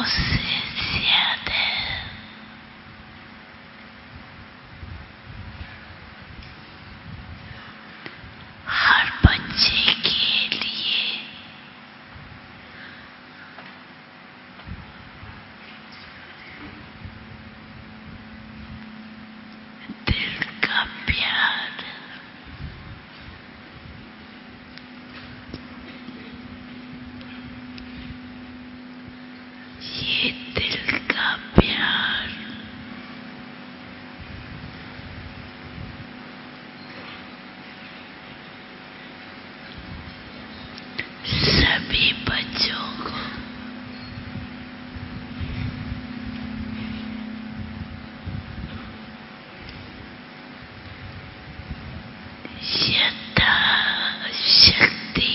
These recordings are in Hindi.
उससे ज्यादा हर बच्चे के लिए दिल का प्यार, ये दिल का प्यार सभी बच्चों को यथाशक्ति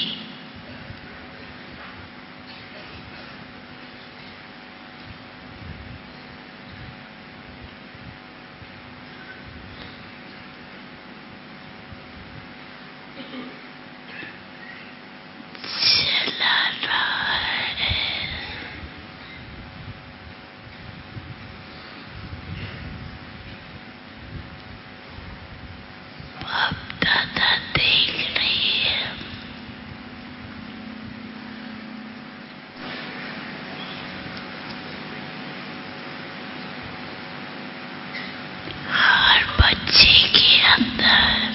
चला रहा है। बाप दादा देख रही है, हर बच्चे के अंदर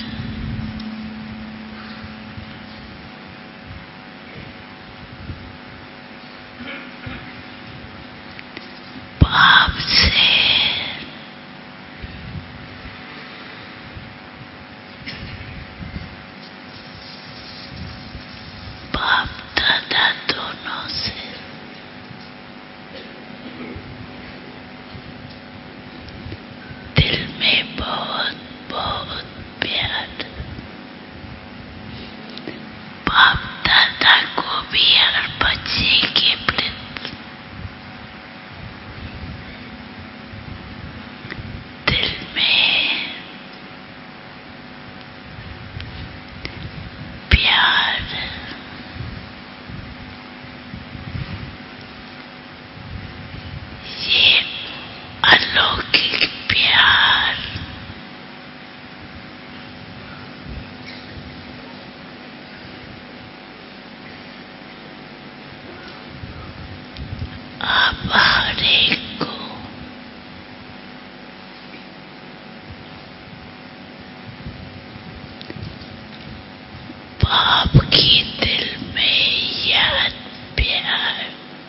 बाप से बाप दादा दोनों से दिल में बहुत बहुत प्यार। बाप दादा को भी हर बच्चे के प्रति दिल में प्यार, ये अलौकिक प्यार अब हर एक को बाप के दिल में याद प्यार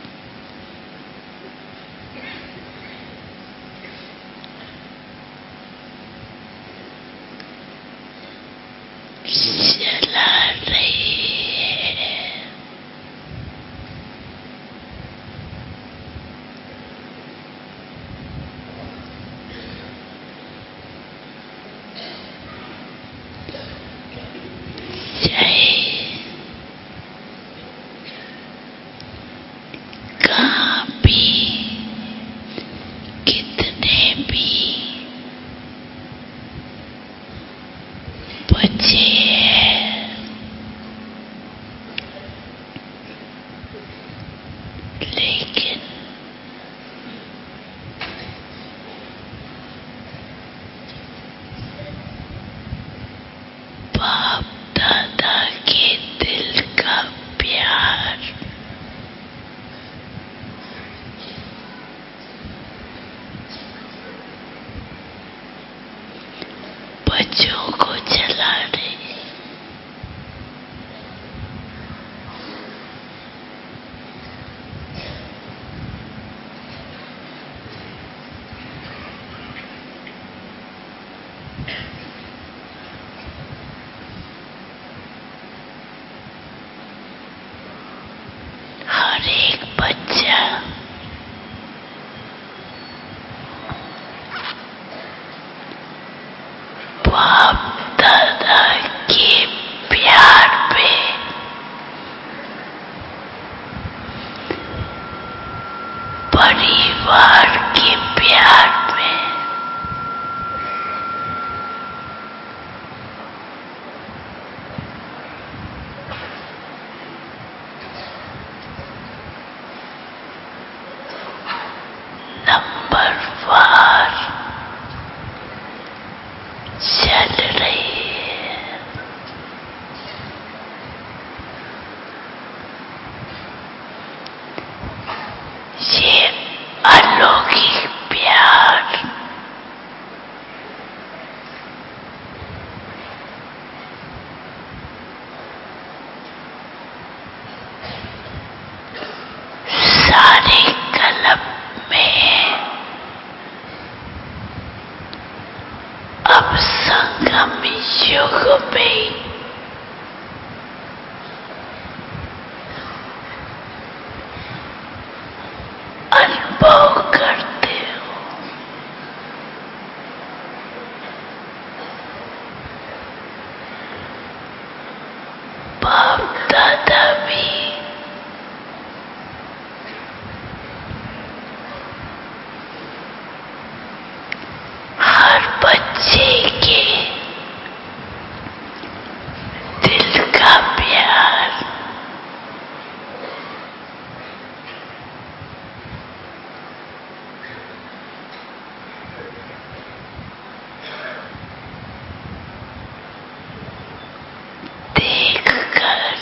चला रही है। कहाँ भी कितने भी बच्चे हैं, लेकिन बाप दादा के दिल का प्यार बच्चों को चला रही है। हर एक बच्चा बाप दादा कभी युग में अनुभव करते हो। बाप दादा भी हर बच्चे के दिल का प्यार देखकर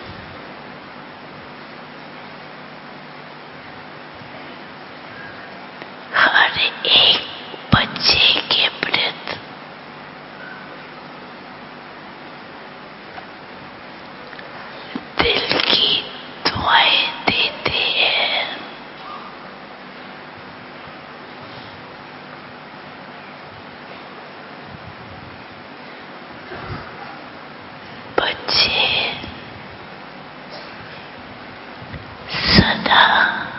हर एक बच्चे के प्रति दिल की दुआएं देते हैं। बच्चे सदा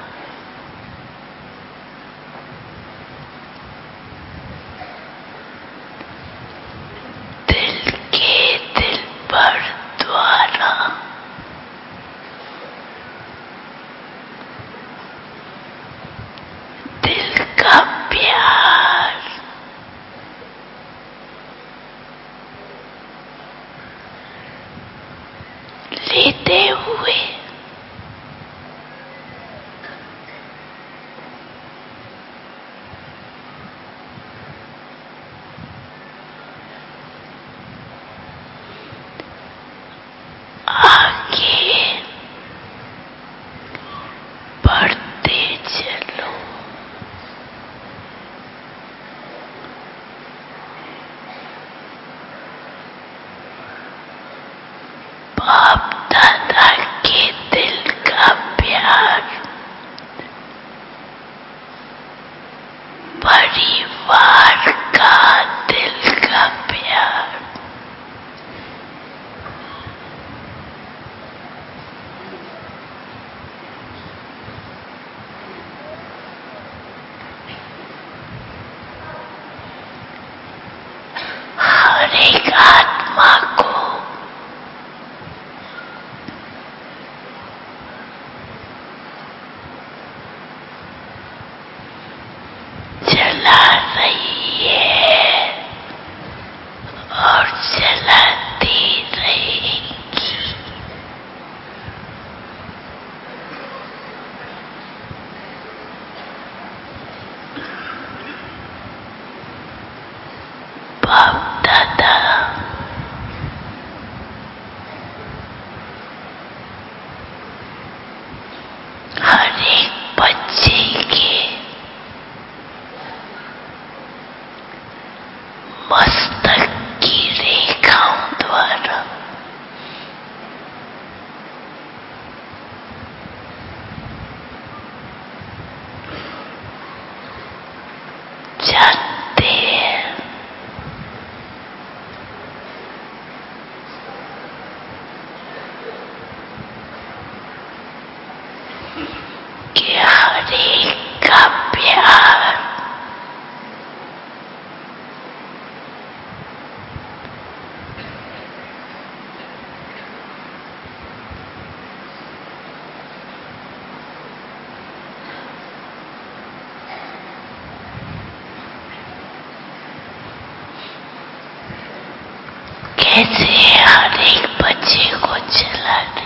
दिल के दिल पर द्वारा दिल का प्यार लेते हुए आगे बढ़ते चलो। बाप दादा के दिल का प्यार, परिवार का दिल का प्यार, हर एक आत्मा को चला रही है और चलाती रहेगी। बाप दादा हर एक बच्चे के मस्तक की रेखाओं द्वारा जानते हैं कि हर एक का प्यार कैसे हर एक बच्चे को चला रही।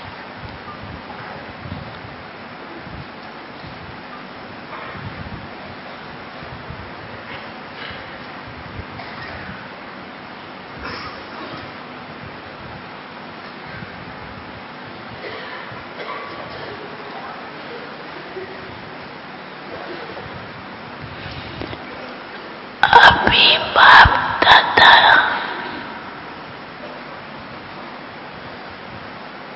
अभी बाप दादा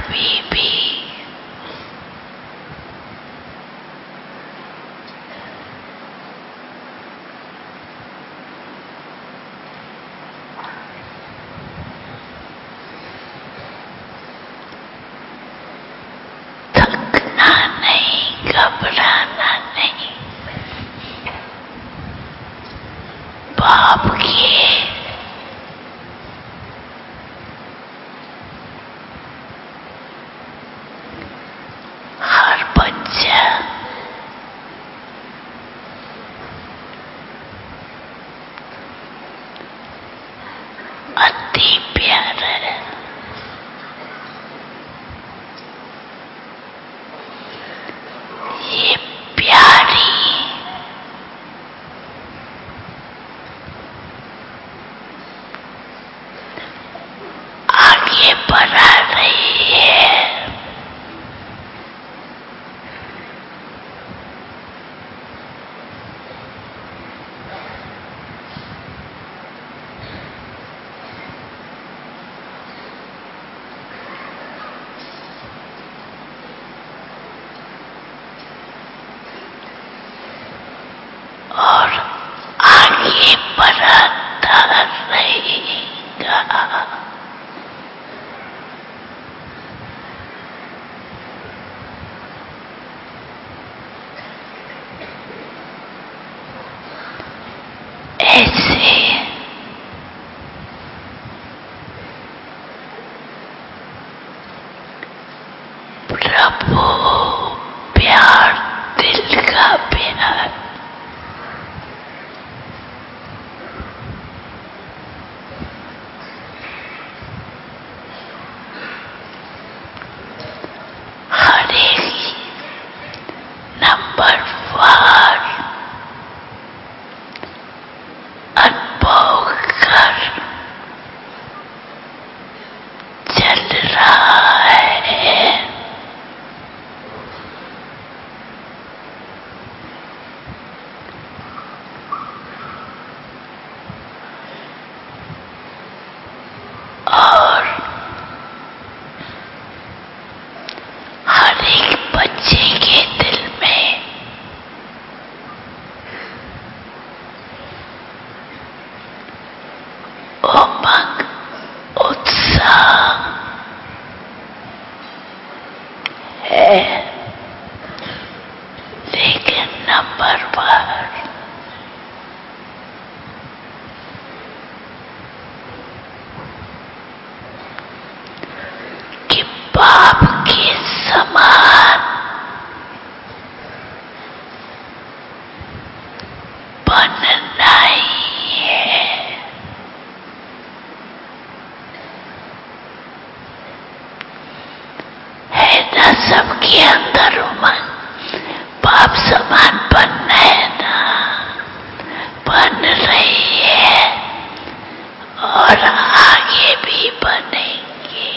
कभी भी थकना नहीं, घबराना नहीं। बाप के हर बच्चा अति प्यारा है। ये प्यारी आगे बढ़ा रही है। और आगे बढ़ता रहेगा। ऐसे प्रभु प्यार, दिल का प्यार हर एक नंबर वार अनुभव कर चल रहा है। और हर एक बच्चे के दिल में उमंग, उत्साह है। लेकिन नंबर वन कि बाप के समान बनना ही है ना सबके अंदर उमंग। बाप समान बनना है ना, बन रही है और आगे भी बनेंगे।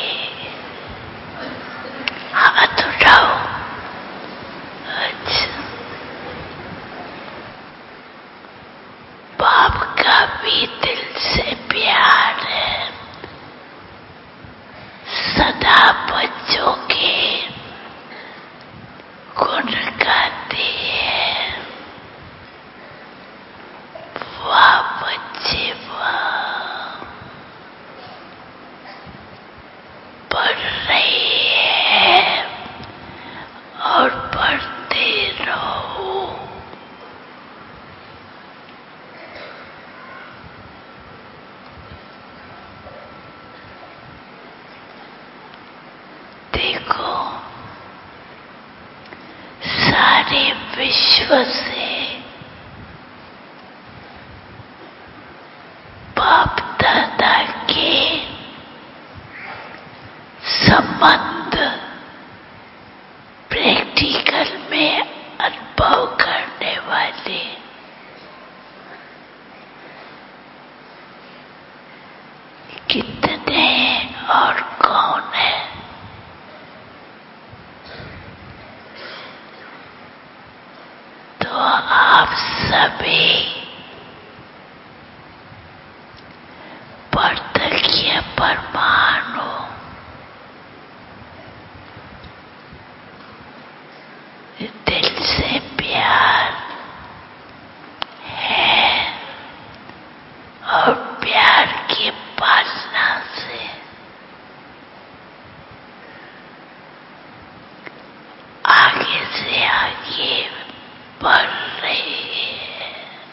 हाथ उठाओ। अच्छा, बाप का भी दिल से प्यार है। सदा बच्चों के गुण गाते हैं। वाह बच्चे वाह, पढ़ रही है और पढ़ते रहो। देखो, सारे विश्व से बाप दादा के संबंध प्रैक्टिकल में अनुभव करने वाले कितने और कौन है? तो आप सभी परतकीय परमाणु और प्यार की पालना से आगे से आगे बढ़ रही है।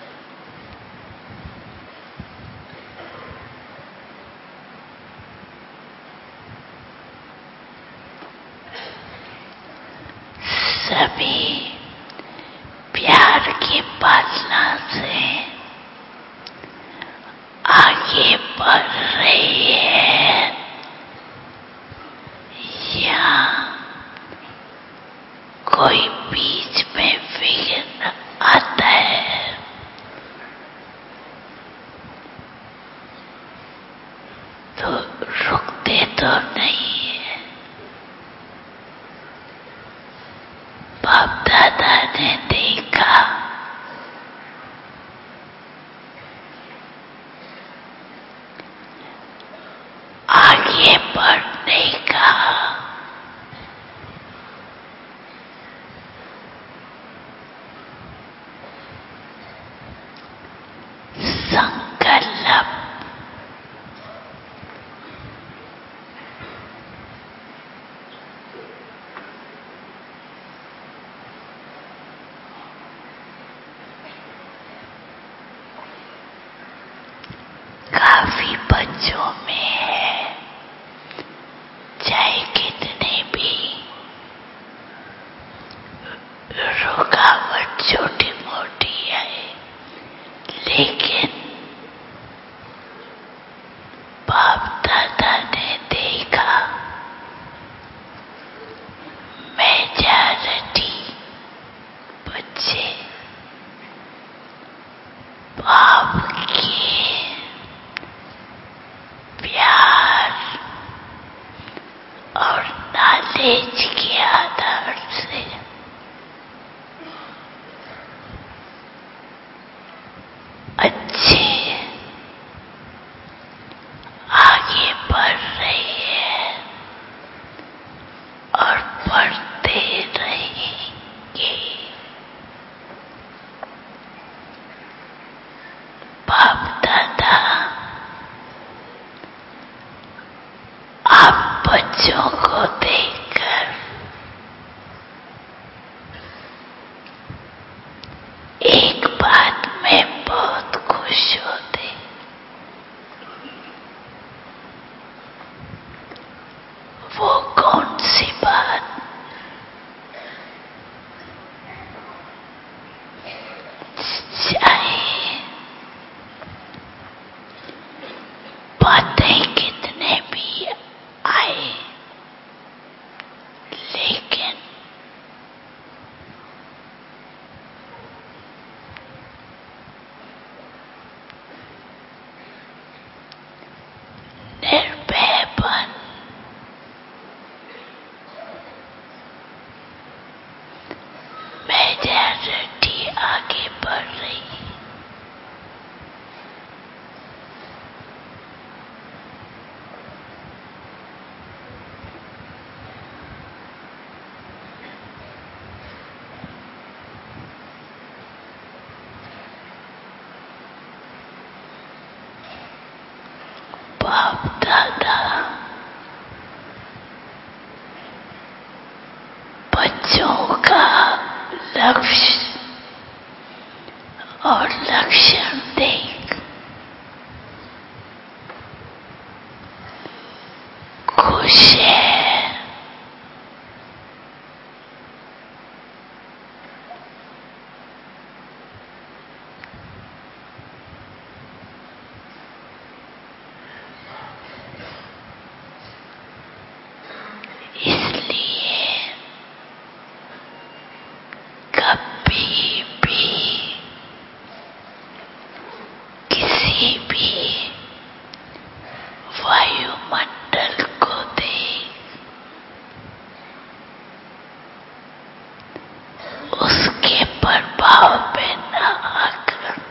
सभी प्यार की पालना से आगे बढ़ रही है। यहाँ कोई बीच में विघ्न आता है तो रुकते तो नहीं है। बाप दादा ने देखा आगे बढ़ने का संकल्प काफी बच्चों में है। चाहे कितने भी रुकावट छोटी मोटी आए, लेकिन बाप दादा ने देखा मेजॉरिटी बच्चे बाप के प्यार और नॉलेज के आधार से अच्छे आगे बढ़ रही है और बढ़ते रहेंगे। बाप दादा आप बच्चों को देखकर एक बात में बहुत खुश होते। वो कौन सी बात? चाहे बातें कितने भी आए, लेकिन निर्भयपन मेजॉरिटी आगे बढ़ रही। बाप दादा बच्चों का लक्ष्य और लक्षण देख खुश है। इसलिए कभी भी किसी भी वायुमंडल को देख उसके प्रभाव में न आकर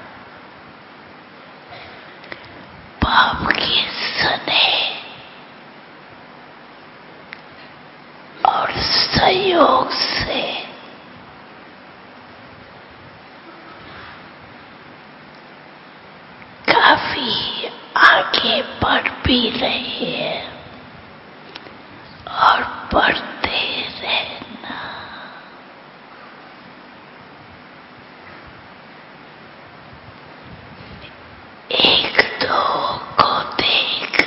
बाप के स्नेह और सहयोग से काफी आगे बढ़ भी रहे हैं और बढ़ते रहना। एक दो को देख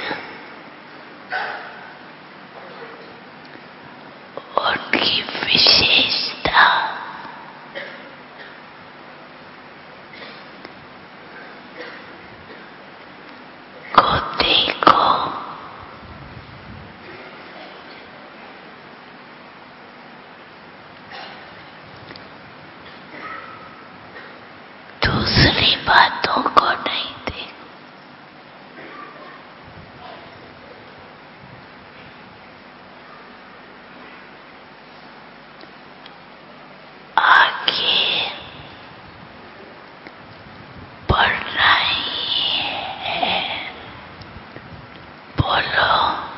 उनकी विशेषता को देखो। दूसरी बातों को नहीं देखो। आगे बढ़ रही है, बोलो।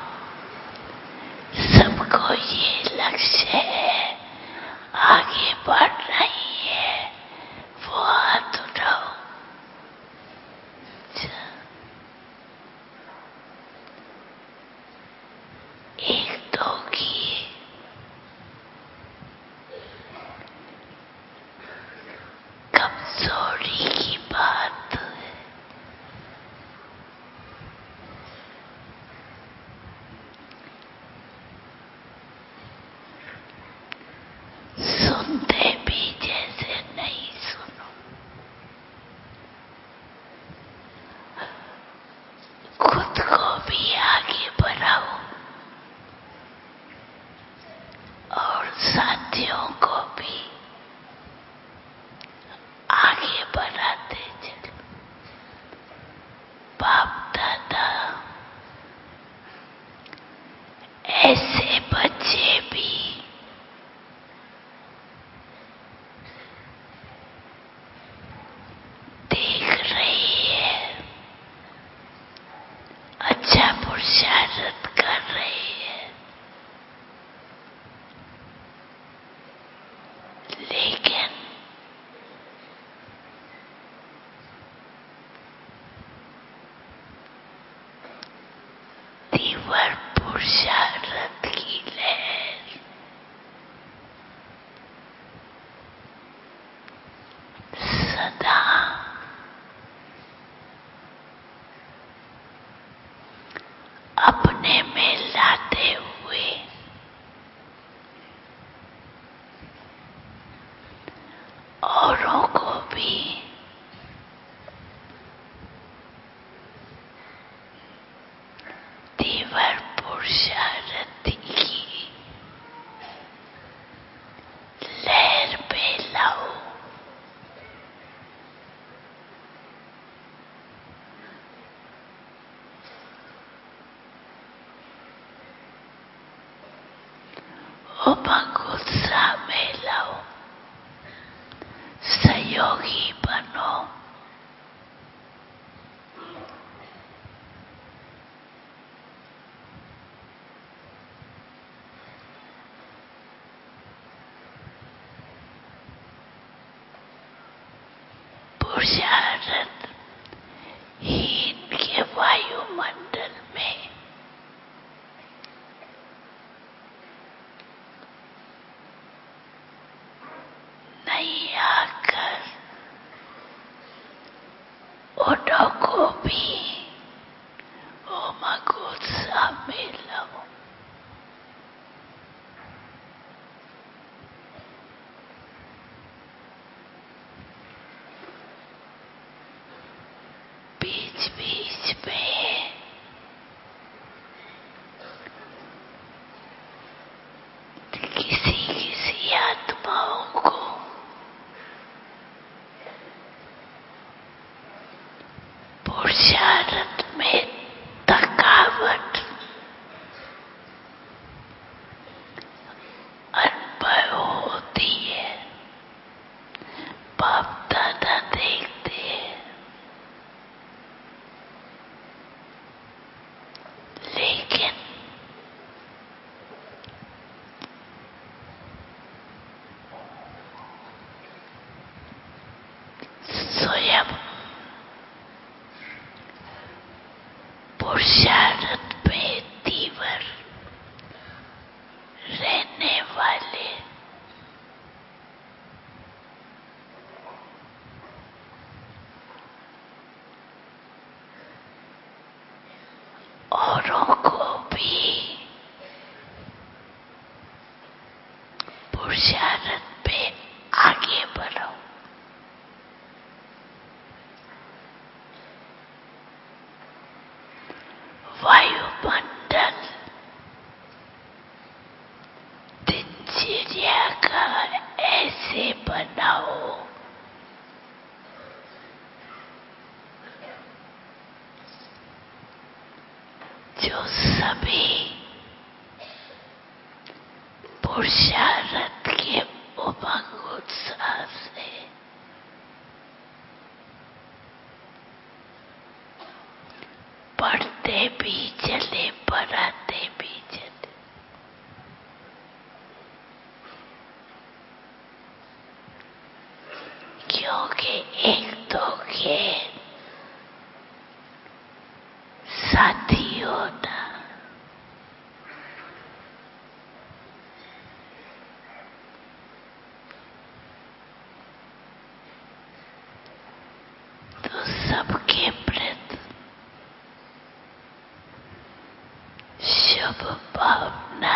सबको ये लक्ष्य है, आगे बढ़ रही है, वो हाथ उठाओ। एक दो की कमजोरी की बात है। सुनते भी जैसे नहीं सुनो। खुद को भी आगे बढ़ाओ और साथियों को भी आगे बढ़ाते चलो। बाप दादा ऐसे बच्चे भी देख रही है, अच्छा पुरुषार्थ कर रही है, लेकिन तीव्र पुरुषार्थ की लहर सदा अपने में लाते हुए औरों को भी तीव्र पुरुषार्थ की लहर पे लाओ। उमंग उत्साह में लाओ, सहयोगी बनो। पुरुषार्थ हीन के वायुमंडल में नहीं आकर उन्हों को भी उमंग उत्साह में लाओ। बीच बीच में किसी किसी आत्माओं को पुरुषार्थ पुरुषार्थ में तीव्र रहने वाले औरों को भी पुरुषार्थ पे आगे बढ़ो। वायुमंडल दिनचर्या का ऐसे बनाओ जो सभी पुरुषार्थ के उमंग उत्साह से बढ़ते भी चले, बढ़ाते भी चले। क्योंकि एक दो के साथी होना तो सबके प्रति शुभ भावना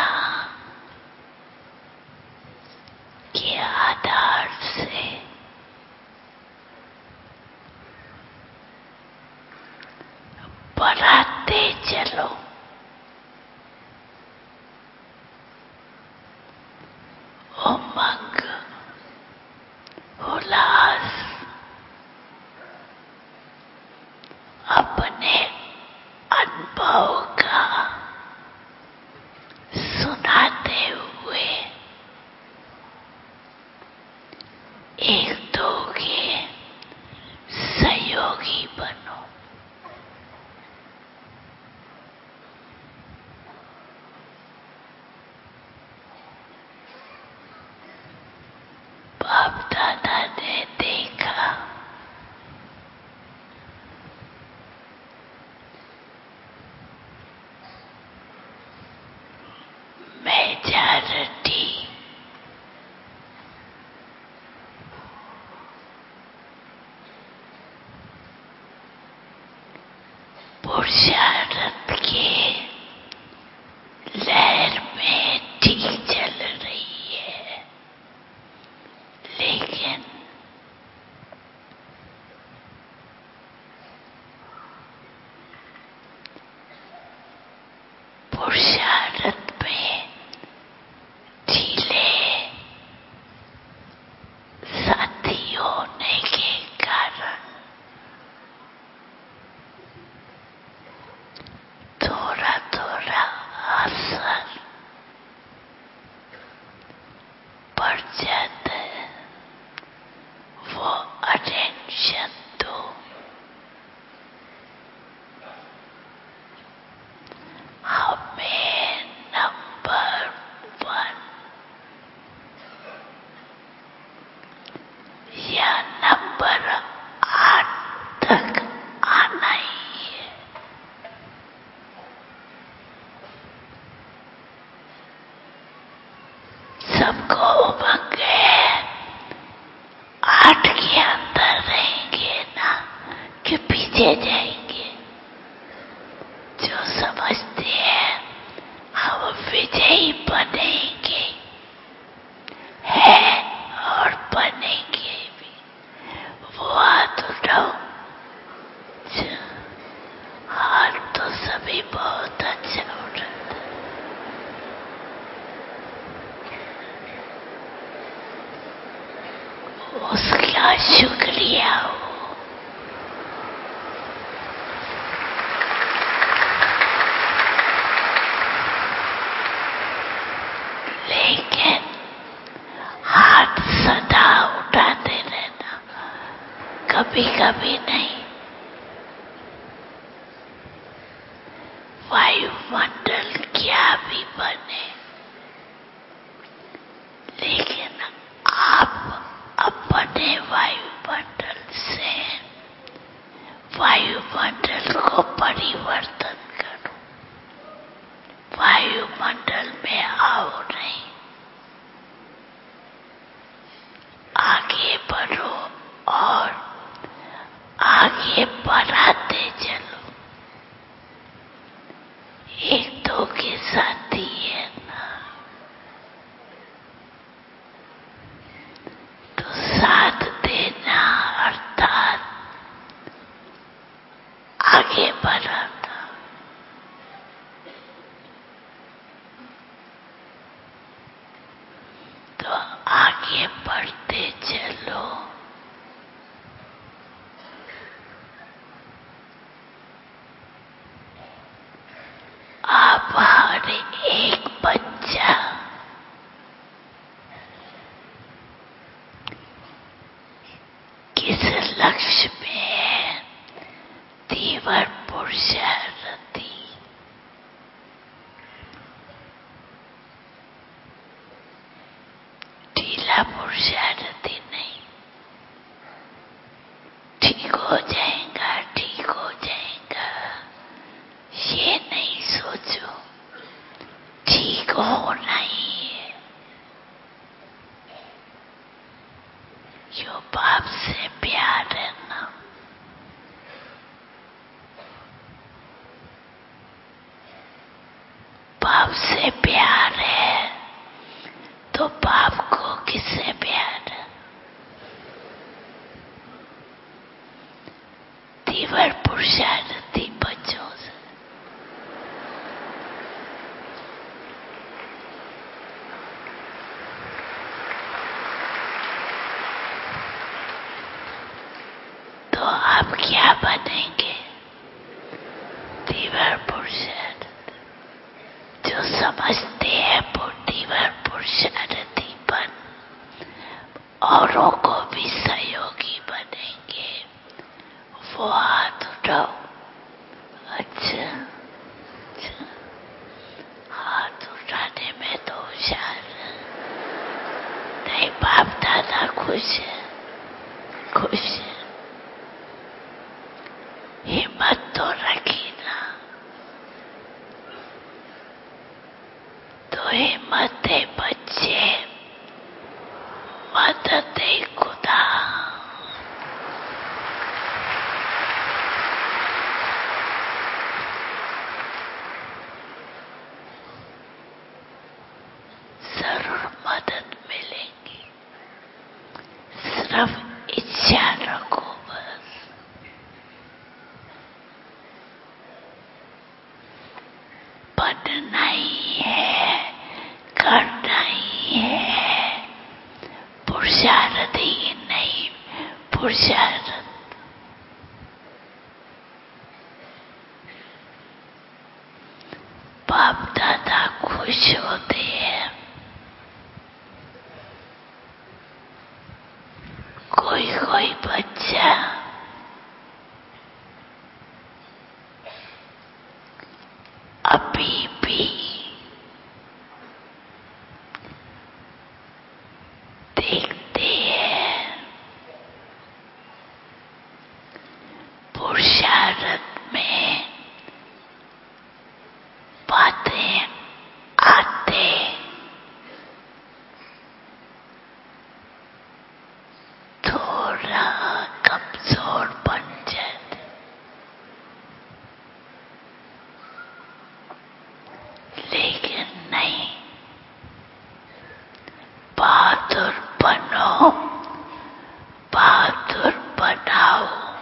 के आधार से बढ़ाते चलो। उमंग, उल्लास अपने अनुभव का सुनाते हुए एक दो के सहयोगी बनो। बाप दादा ने देखा मेजॉरिटी पुरुषार्थ के लहर में ठीक चल रही है, लेकिन पुरुषार्थ में ढीले साथी होने के कारण थोड़ा थोड़ा असर पड़ जाता है। वो अटेंशन दो। हमें नंबर 1 या नंबर 8 तक आना ही है। सबको उमंग है, 8 के अंदर रहेंगे ना कि पीछे जाएंगे। जो समझते हैं हम विजयी बनेंगे है और बनेंगे भी, वो हाथ उठाओ। हाथ तो सभी बहुत अच्छा उठाते। उसका शुक्रिया हो। लेकिन हाथ सदा उठाते रहना, कभी कभी नहीं। वायुमंडल क्या भी बने, लेकिन आप अपने वायुमंडल से वायुमंडल को परिवर्तन रहा था। तो आगे बढ़ते चलो। आप हर एक बच्चा किस लक्ष्य में है? तीव्र पुरुषार्थी। ढीला पुरुषार्थी नहीं। ठीक हो जाएगा, ठीक हो जाएगा, ये नहीं सोचो। ठीक होना ही है। जो बाप से प्यार है ना, बाप से प्यार है तो बाप को किससे प्यार है? तीव्र पुरुषार्थी बच्चों से। तो आप क्या बनेंगे? तीव्र पुरुषार्थी। जो समझते हैं वो तीव्र पुरुषार्थी बन औरों को भी सहयोगी बनेंगे। वो हाथ उठाओ। अच्छा, अच्छा। हाथ उठाने में तो होशियार नहीं। बाप दादा खुश है, खुश है। हिम्मत तो रखी ना। तो हिम्मत दे बच्चे, मदद दे खुदा। जरूर मदद मिलेगी। सिर्फ इच्छा रखो बस। बनना ही है, करना ही है। पुरुषार्थ ही नहीं, पुरुषार्थ। बाप दादा खुश होते हैं। कोई कोई बच्चा अभी भी देखते हैं पुरुषार्थ में बातें आते थोड़ा कमजोर बन जाते। लेकिन नहीं, बहादुर बनो, बहादुर बनाओ।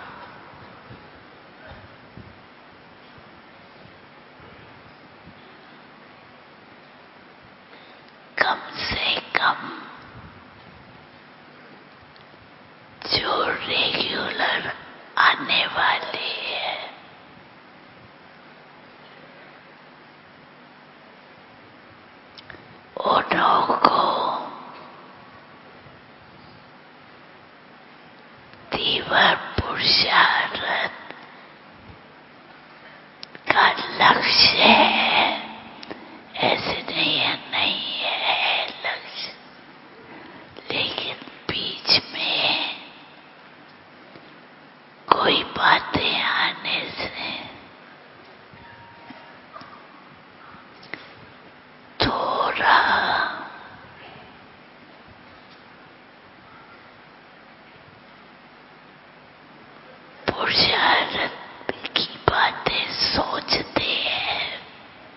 कम से कम जो रेगुलर आने वाले हैं उन्हों को तीव्र पुरुषार्थ का लक्ष्य है। ऐसे नहीं है, नहीं है लक्ष्य। लेकिन बीच में कोई बातें आने से थोड़ा पुरुषार्थ की बातें सोचते हैं।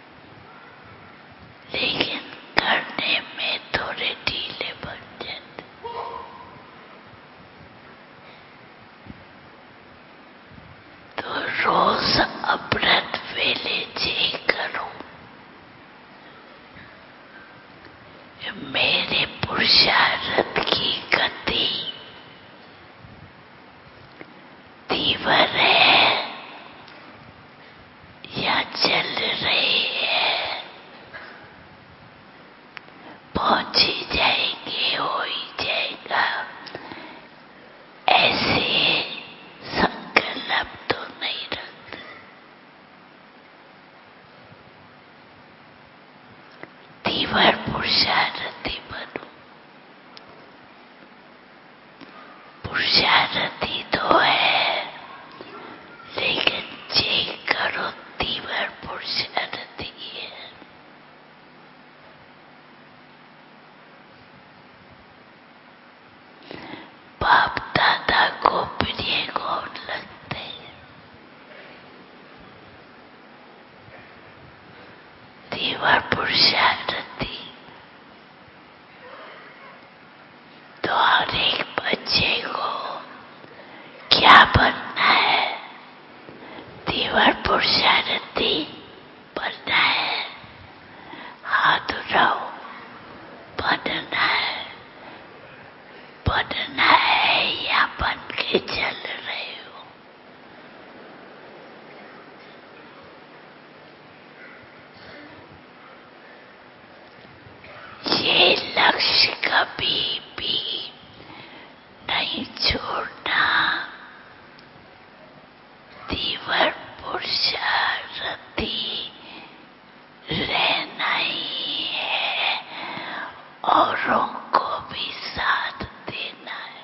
धीवर पुरुषार्थी बनूं। पुरुषार्थी तो है, लेकिन जे करो धीवर पुरुषार्थी है। बाप दादा को प्रिय कौन लगते हैं? धीवर पुरुषार्थी। तो हर एक बच्चे को क्या बनना है? धीवर पुरुषार्थी बनना है। हाथ उठाओ, बनना है। बनना है या बन के चल रहे हो? ये लक्ष्य कभी भी नहीं छोड़ना। धीवर पुरुषार्थी रहना ही है, औरों को भी साथ देना है।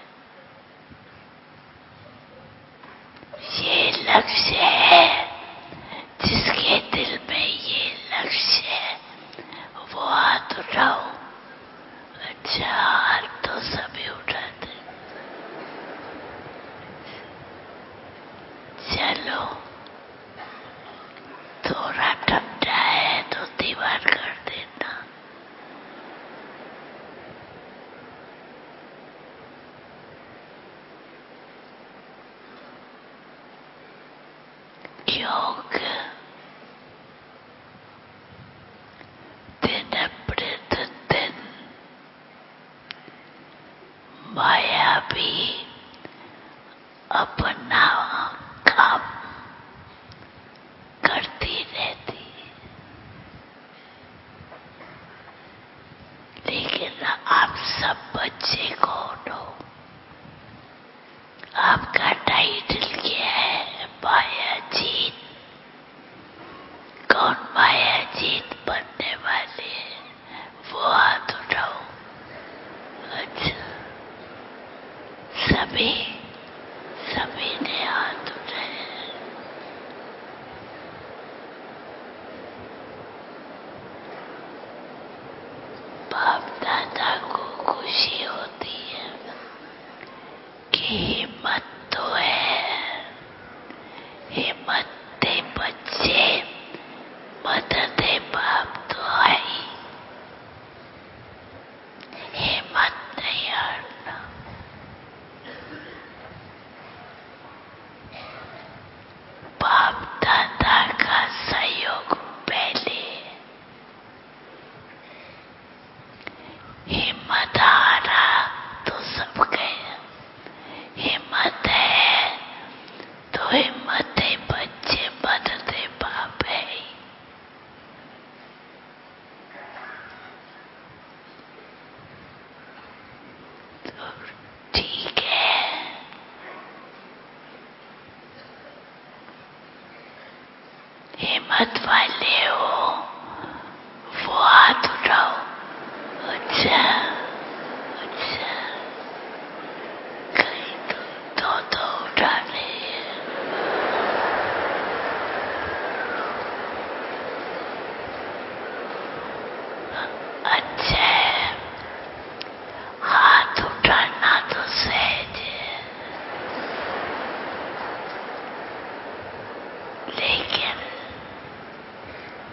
ये लक्ष्य है। जिसके दिल में ये लक्ष्य है वो हाथ उठाओ। अच्छा, हाथ तो सभी उठाते। चलो, थोड़ा ठंडा है तो दीवार कर देना। योग दिन प्रतिदिन माया भी अपना काम करती रहती, लेकिन आप सब बच्चे कौन हो? आपका टाइटल क्या है? माया जीत। कौन माया जीत बनने वाले हैं? वो हाथ उठाओ। अच्छा, सभी ने हाथ उठाए। बाप दादा को खुशी होती है कि हिम्मत तो है। हिम्मत दे बच्चे, मदद दे बाप तो है ही। हिम्मत नहीं हारना। बाप दादा का सहयोग पहले। हिम्मत हारा तो सब गए। हिम्मत है तो हिम्मत है बच्चे, मदद है बाप है। तो ठीक है, हिम्मत वाले हो वो हाथ उठाओ। अच्छा, कहीं तो उठा ले। अच्छा है, हाथ उठाना तो सहज है, लेकिन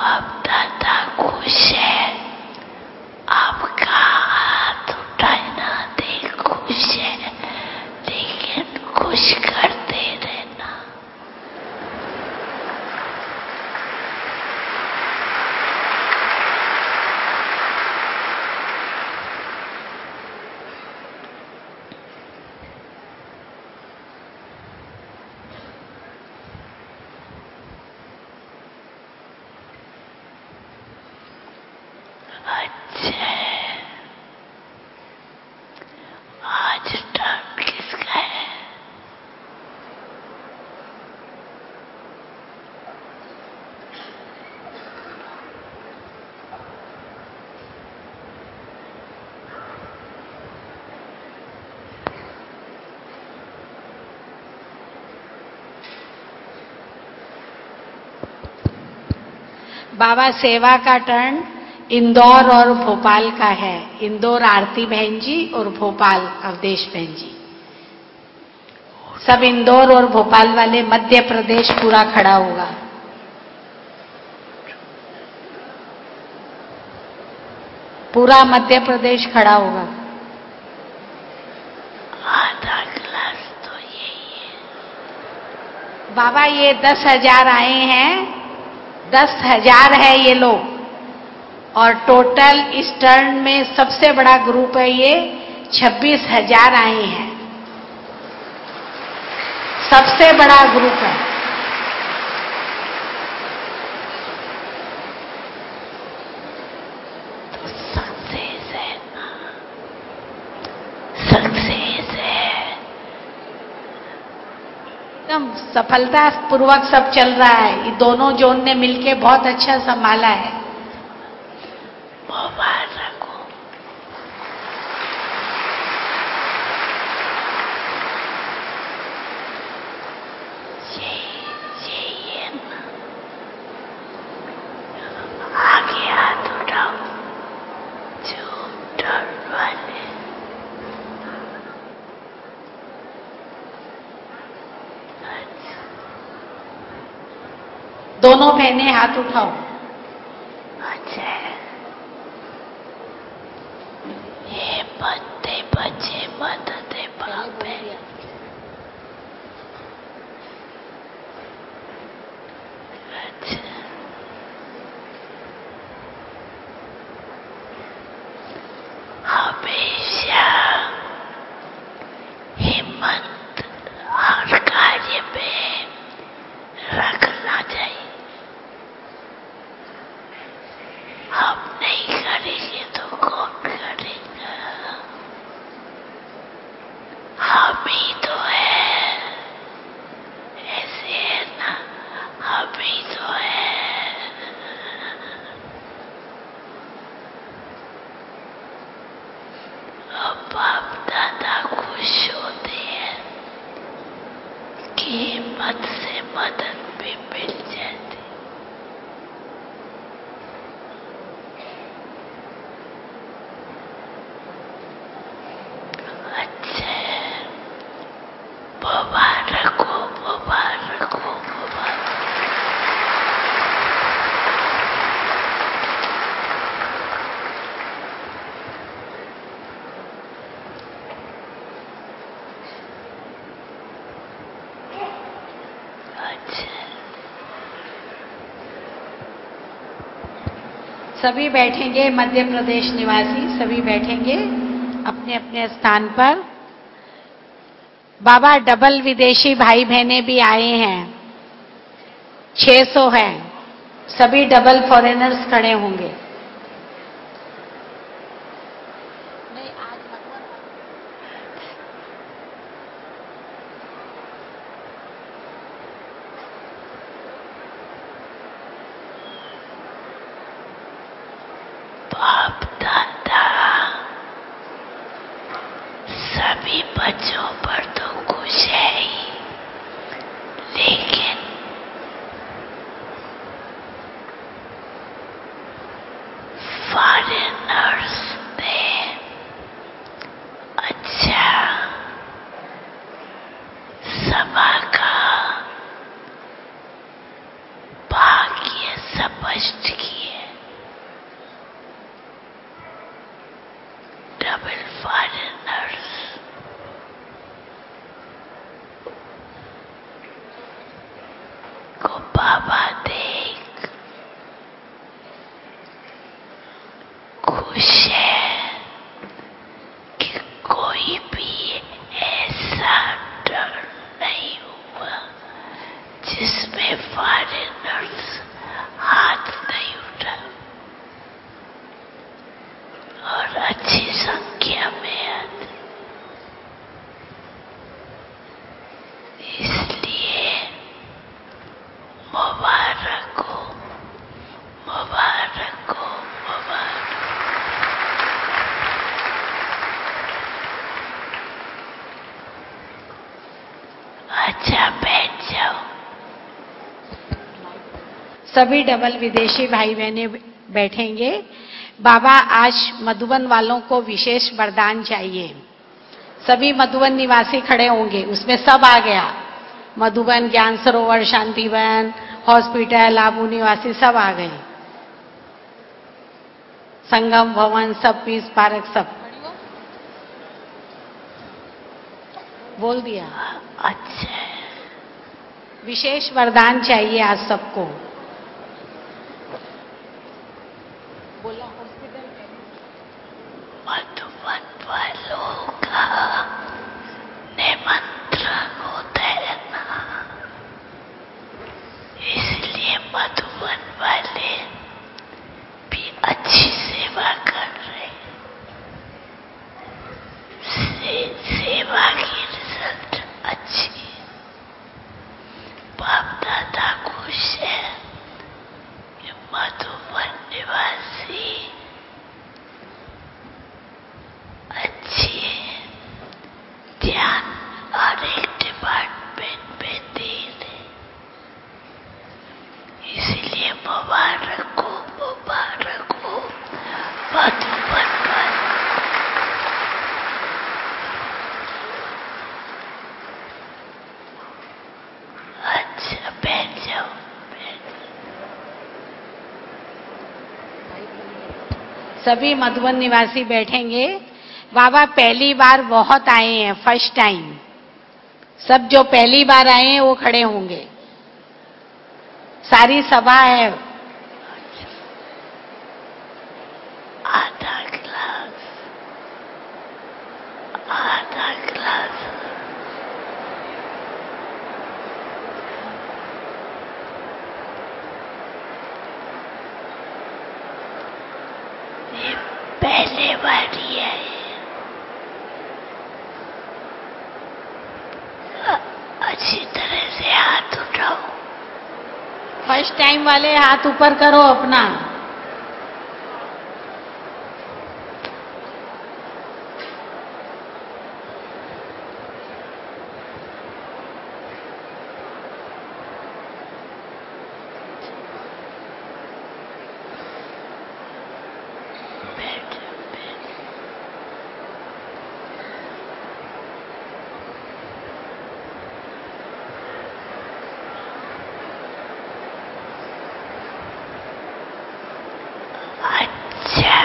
बाप दादा खुश है, आपका हाथ उठाना दे, खुश है, लेकिन खुश करते रहना। अच्छा, आज टर्न किसका है? बाबा सेवा का टर्न इंदौर और भोपाल का है। इंदौर आरती बहन जी और भोपाल अवधेश बहन जी। सब इंदौर और भोपाल वाले, मध्य प्रदेश पूरा खड़ा होगा। पूरा मध्य प्रदेश खड़ा होगा। आधा गिलास तो यही है। बाबा ये 10,000 आए हैं, 10,000 है ये लोग, और टोटल इस टर्न में सबसे बड़ा ग्रुप है ये, 26,000 आए हैं। सबसे बड़ा ग्रुप है। तो सक्सेस है ना, सक्सेस है। एकदम सफलता पूर्वक सब चल रहा है। ये दोनों जोन ने मिलके बहुत अच्छा संभाला है। मुबारक हो। ये है ना, आगे हाथ उठाओ जो टर्न वाले। अच्छा, दोनों बहनें हाथ उठाओ। अच्छा, ये बच्चे बच्चे बदते बाप है। अच्छा, हमेशा हिम्मत हर कार्य में रखना चाहिए। हम नहीं करेंगे तो कौन करेगा? हम ही तो है, ऐसे है ना, हम ही तो है। अब बाप दादा खुश होते हैं कि हिम्मत से मदद भी मिल जाती। अच्छा, मुबारक हो, मुबारक हो, मुबारक। अच्छा, सभी बैठेंगे, मध्य प्रदेश निवासी सभी बैठेंगे अपने अपने स्थान पर। बाबा डबल विदेशी भाई बहनें भी आए हैं, 600 हैं। सभी डबल फॉरेनर्स खड़े होंगे। नहीं, आज बाप दादा सभी बच्चों पर तो खुश है ही, लेकिन बाबा देख खुश है कि कोई भी ऐसा टर्न नहीं हुआ जिसमें फॉरेनर्स हाथ नहीं उठा और अच्छी संख्या में आते। इसलिए मुबारक हो, मुबारक हो, मुबारक। अच्छा बैठ जाओ। सभी डबल विदेशी भाई बहनें बैठेंगे। बाबा आज मधुबन वालों को विशेष वरदान चाहिए। सभी मधुबन निवासी खड़े होंगे, उसमें सब आ गया। मधुबन, ज्ञान सरोवर, शांतिवन, हॉस्पिटल, आबू निवासी सब आ गए। संगम भवन, सब पीस पार्क सब बोल दिया। अच्छा विशेष वरदान चाहिए आज सबको। बोला हॉस्पिटल मधुबन वालों का निमंत्रण होता है ना, इसलिए मधुबन वाले भी अच्छी सेवा कर रहे। सेवा की रिजल्ट अच्छी। बाप दादा खुश है कि मधुबन निवासी अच्छी ध्यान और एक डिपार्टमेंट में दे रहे। इसलिए मुबारक हो, मुबारक हो मधुबन वाले। अच्छा बैठ जाओ, बैठ सभी मधुबन निवासी बैठेंगे। बाबा पहली बार बहुत आए हैं, फर्स्ट टाइम। सब जो पहली बार आए हैं वो खड़े होंगे। सारी सभा है। आधा गिलास, आधा गिलास। ये पहले बार ही है। अच्छी तरह से हाथ उठाओ। फर्स्ट टाइम वाले हाथ ऊपर करो अपना। अच्छा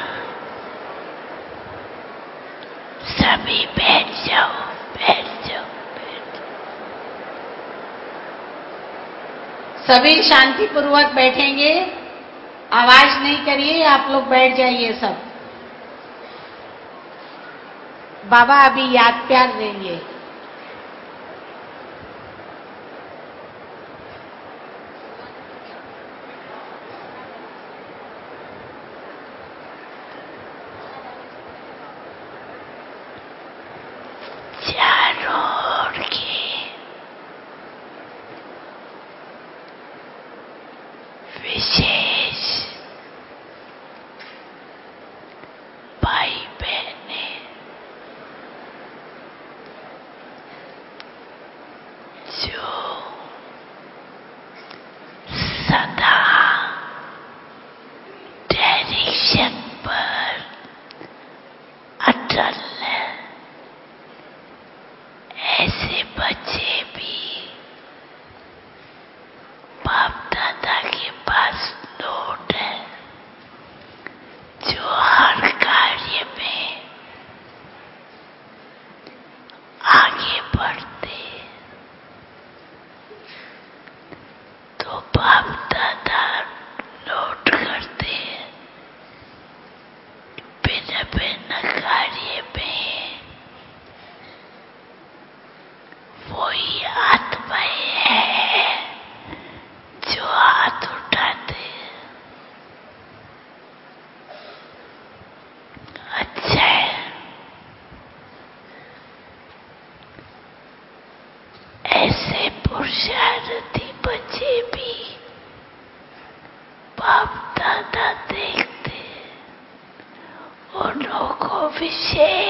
सभी बैठ जाओ, बैठ जाओ, बैठ जाओ। सभी शांतिपूर्वक बैठेंगे। आवाज नहीं करिए, आप लोग बैठ जाइए सब। बाबा अभी याद प्यार देंगे। चारों ओर के विशेष भाई बहने आत्माएं हैं जो हाथ उठाते। अच्छा है, ऐसे पुरुषार्थी बच्चे भी बाप दादा देखते, उनको विशेष